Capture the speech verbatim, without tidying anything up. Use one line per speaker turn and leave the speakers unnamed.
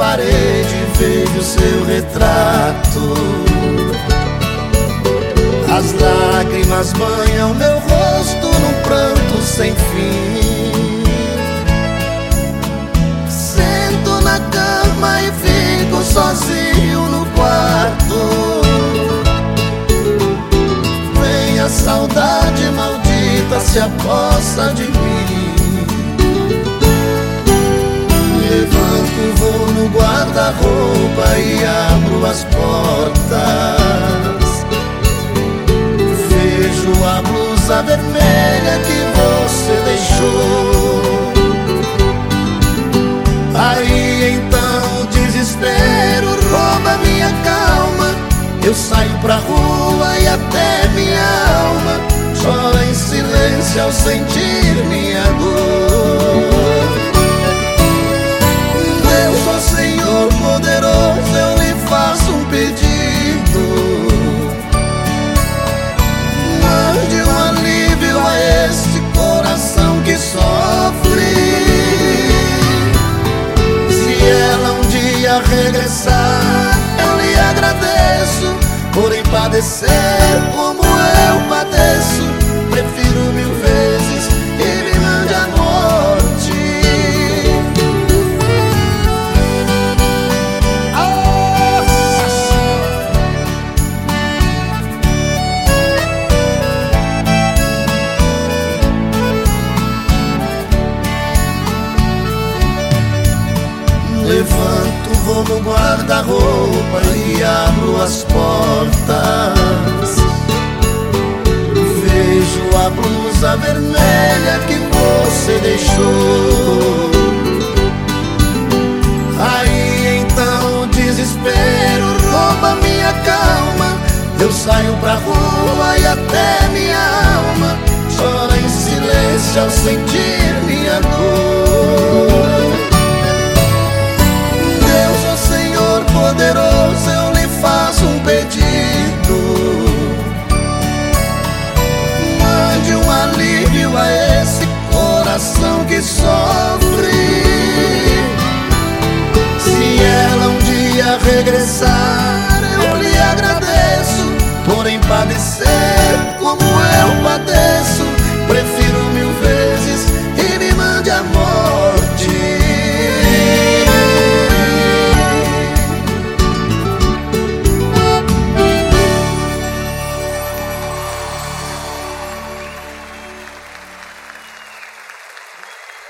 parede vejo seu retrato. As lágrimas banham meu rosto num pranto sem fim. Sento na cama e fico sozinho no quarto. Vem a saudade maldita, se aposta de mim. Levanto, vou no guarda-roupa e abro as portas. Vejo a blusa vermelha que você deixou. Aí então o desespero rouba minha calma. Eu saio pra rua e até minha alma chora em silêncio ao sentir minha dor. Deus, ó Senhor poderoso, eu lhe faço um pedido. Mande um alívio a este coração que sofre. Se ela um dia regressar, eu lhe agradeço por padecer como eu padeço. Prefiro mil vezes que me mande a morte. Levanto, vou no guarda-roupa e abro as portas. Vejo a blusa vermelha que você deixou. Aí então o desespero rouba minha calma. Eu saio pra rua e até minha alma chora em silêncio ao sentir minha dor. Poderoso, eu lhe faço um pedido. Mande um alívio a esse coração que sofre.